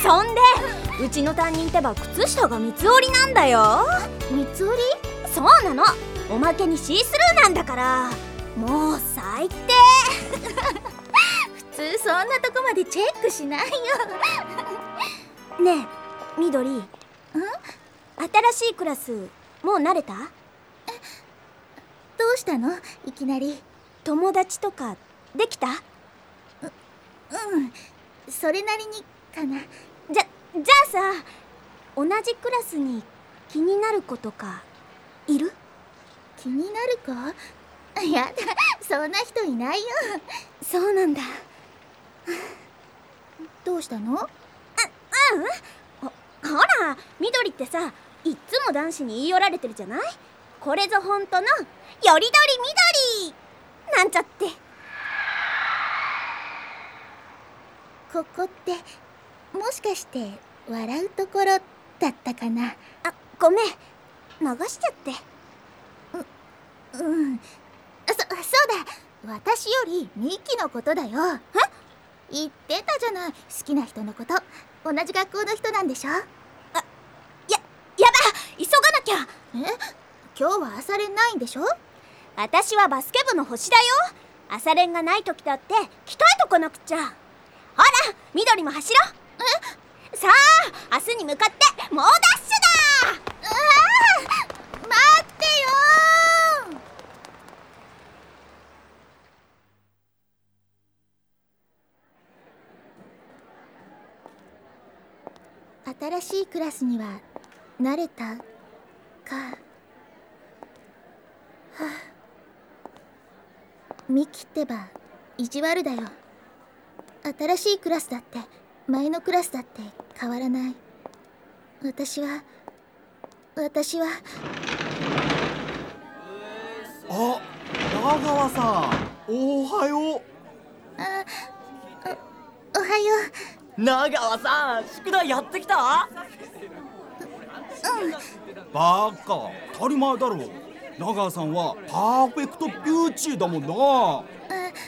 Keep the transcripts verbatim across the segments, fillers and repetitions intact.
そんでうちの担任ってば靴下が三つ折りなんだよ。 三つ折り？ そうなの。おまけにシースルーなんだから。もう最低普通そんなとこまでチェックしないよねえみどり、ん？新しいクラスもう慣れた？ どうしたのいきなり。 友達とかできた？ううんそれなりにかな。 じゃ、じゃあさ、同じクラスに気になる子とかいる？ 気になる子？やだ、そんな人いないよ。 そうなんだ。 どうしたの？う、うんほ、ほら、みどりってさ、いっつも男子に言い寄られてるじゃない？これぞ本当のよりどりみどりなんちゃって。 ここってもしかして笑うところだったかな？ あ、ごめん、流しちゃって。 う、うんそ、そうだ、私よりミキのことだよ。え？言ってたじゃない、好きな人のこと。同じ学校の人なんでしょ？あ、 や、やだ、急がなきゃ。 え？今日は朝練ないんでしょ？ 私はバスケ部の星だよ。朝練がない時だって鍛えとかなくちゃ。ほら、緑も走ろう。え？さあ、明日に向かって猛ダッシュだ。 うわー、待ってよー。新しいクラスには慣れたか。はあ、ミキってば意地悪だよ。新しいクラスだって前のクラスだって変わらない。私は私はあ、長川さん、おはよう。 あ、お、おはよう。長川さん、宿題やってきた？ うん。 バカ、当たり前だろ。長川さんはパーフェクトビューティーだもんな。あ、 も、もう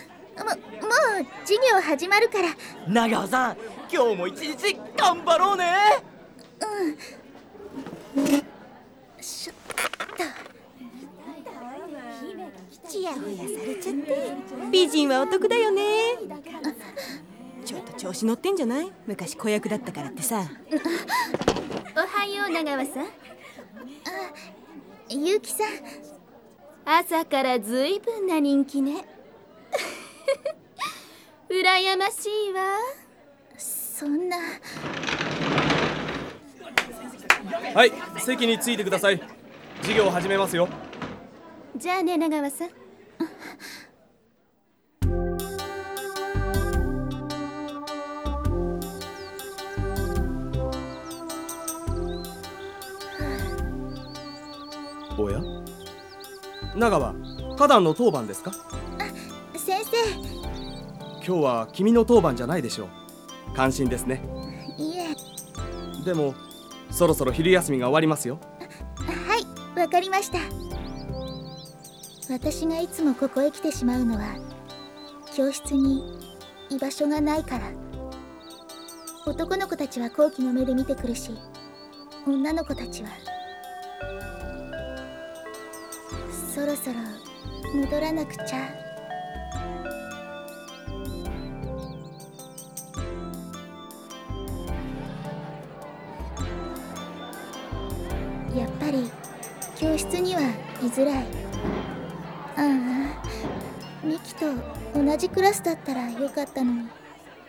授業始まるから。 長川さん、今日も一日頑張ろうね。 うん。しょっと。 ちやほやされちゃって。美人はお得だよね。ちょっと調子乗ってんじゃない？昔子役だったからってさ。 おはよう長川さん。あ、ゆうきさん。 朝からずいぶんな人気ね。羨ましいわ。 そんな。 はい、席についてください。授業を始めますよ。 じゃあね、長川さん。 おや？長川、花壇の当番ですか？ あ、先生。 今日は君の当番じゃないでしょう。感心ですね。 いえ。 でもそろそろ昼休みが終わりますよ。 はい、わかりました。私がいつもここへ来てしまうのは教室に居場所がないから。男の子たちは好奇の目で見てくるし、女の子たちはそろそろ戻らなくちゃ。やっぱり教室には居づらい。ああ、ミキと同じクラスだったらよかったのに。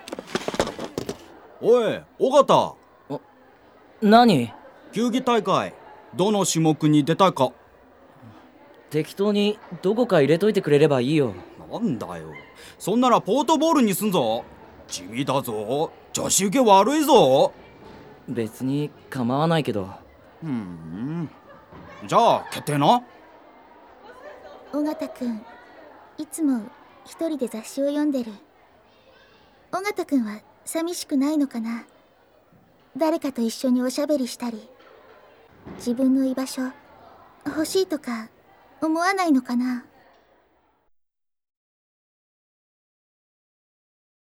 おい、尾形。 何？ 球技大会どの種目に出たいか。 適当にどこか入れといてくれればいいよ。 なんだよ、そんならポートボールにすんぞ。地味だぞ、女子受け悪いぞ。 別に構わないけど。 ふん、じゃあ決定な。 尾形くん、いつも一人で雑誌を読んでる。尾形くんは寂しくないのかな？誰かと一緒におしゃべりしたり、自分の居場所欲しいとか思わないのかな？